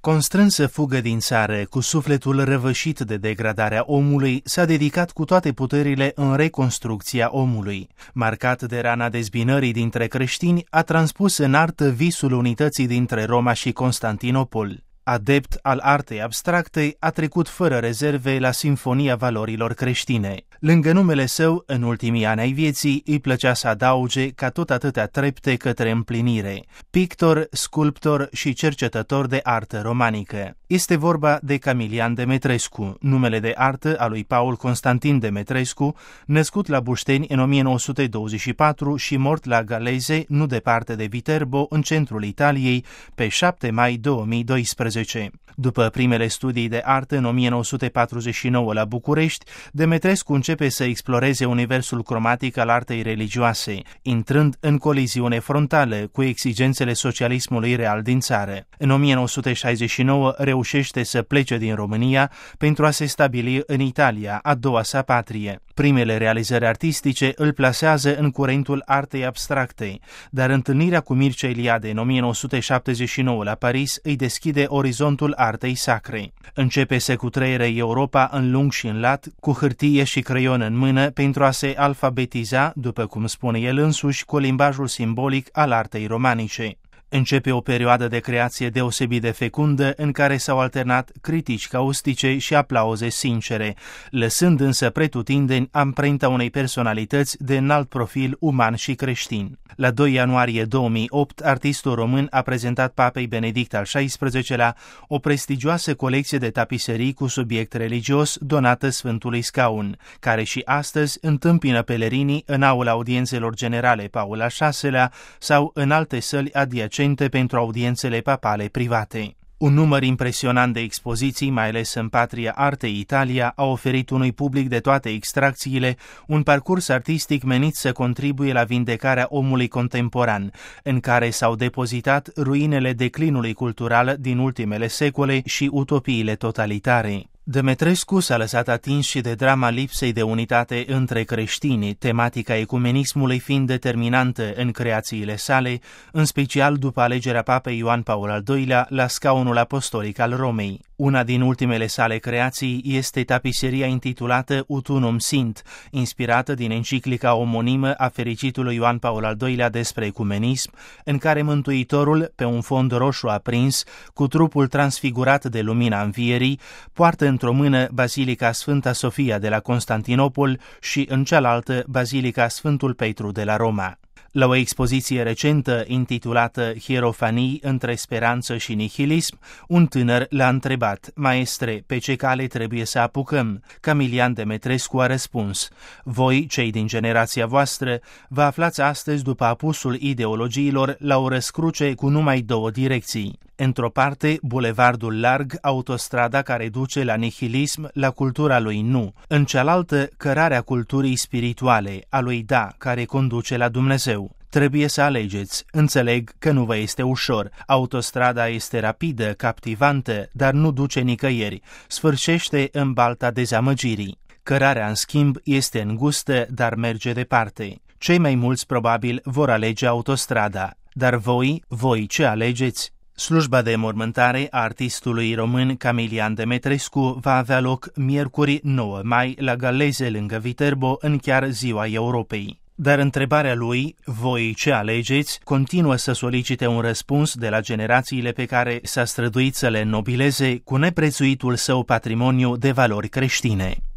Constrâns să fugă din țară, cu sufletul răvășit de degradarea omului, s-a dedicat cu toate puterile în reconstrucția omului. Marcat de rana dezbinării dintre creștini, a transpus în artă visul unității dintre Roma și Constantinopol. Adept al artei abstracte, a trecut fără rezerve la simfonia valorilor creștine. Lângă numele său, în ultimii ani ai vieții, îi plăcea să adauge ca tot atâtea trepte către împlinire. Pictor, sculptor și cercetător de artă romanică. Este vorba de Camilian Demetrescu, numele de artă al lui Paul Constantin Demetrescu, născut la Bușteni în 1924 și mort la Galeze, nu departe de Viterbo, în centrul Italiei, pe 7 mai 2012. După primele studii de artă în 1949 la București, Demetrescu începe să exploreze universul cromatic al artei religioase, intrând în coliziune frontală cu exigențele socialismului real din țară. În 1969 reușește să plece din România pentru a se stabili în Italia, a doua sa patrie. Primele realizări artistice îl plasează în curentul artei abstracte, dar întâlnirea cu Mircea Eliade în 1979 la Paris îi deschide orizontul artei sacre. Începe să cutreiere Europa în lung și în lat, cu hârtie și creion în mână, pentru a se alfabetiza, după cum spune el însuși, cu limbajul simbolic al artei romanice. Începe o perioadă de creație deosebit de fecundă, în care s-au alternat critici caustice și aplauze sincere, lăsând însă pretutindeni amprenta unei personalități de înalt profil uman și creștin. La 2 ianuarie 2008, artistul român a prezentat Papei Benedict al XVI-lea o prestigioasă colecție de tapiserii cu subiect religios donată Sfântului Scaun, care și astăzi întâmpină pelerinii în aula audiențelor generale Paul al VI-lea sau în alte săli adiacente pentru audiențele papale private. Un număr impresionant de expoziții, mai ales în patria artei Italia, a oferit unui public de toate extracțiile un parcurs artistic menit să contribuie la vindecarea omului contemporan, în care s-au depozitat ruinele declinului cultural din ultimele secole și utopiile totalitare. Demetrescu s-a lăsat atins și de drama lipsei de unitate între creștini, tematica ecumenismului fiind determinantă în creațiile sale, în special după alegerea papei Ioan Paul al II-lea la scaunul apostolic al Romei. Una din ultimele sale creații este tapiseria intitulată Ut Unum Sint, inspirată din enciclica omonimă a fericitului Ioan Paul al II-lea despre ecumenism, în care Mântuitorul, pe un fond roșu aprins, cu trupul transfigurat de lumina învierii, poartă într-o mână Bazilica Sfânta Sofia de la Constantinopol și în cealaltă Bazilica Sfântul Petru de la Roma. La o expoziție recentă intitulată Hierofanii între speranță și nihilism, un tânăr l-a întrebat: „Maestre, pe ce cale trebuie să apucăm?” Camilian Demetrescu a răspuns: „Voi, cei din generația voastră, vă aflați astăzi după apusul ideologiilor la o răscruce cu numai 2 direcții. Într-o parte, bulevardul larg, autostrada care duce la nihilism, la cultura lui nu. În cealaltă, cărarea culturii spirituale, a lui da, care conduce la Dumnezeu. Trebuie să alegeți. Înțeleg că nu vă este ușor. Autostrada este rapidă, captivantă, dar nu duce nicăieri. Sfârșește în balta dezamăgirii. Cărarea, în schimb, este îngustă, dar merge departe. Cei mai mulți probabil vor alege autostrada. Dar voi ce alegeți?” Slujba de mormântare a artistului român Camilian Demetrescu va avea loc miercuri 9 mai la Galeze, lângă Viterbo, în chiar Ziua Europei. Dar întrebarea lui, voi ce alegeți, continuă să solicite un răspuns de la generațiile pe care s-a străduit să le înnobileze cu neprețuitul său patrimoniu de valori creștine.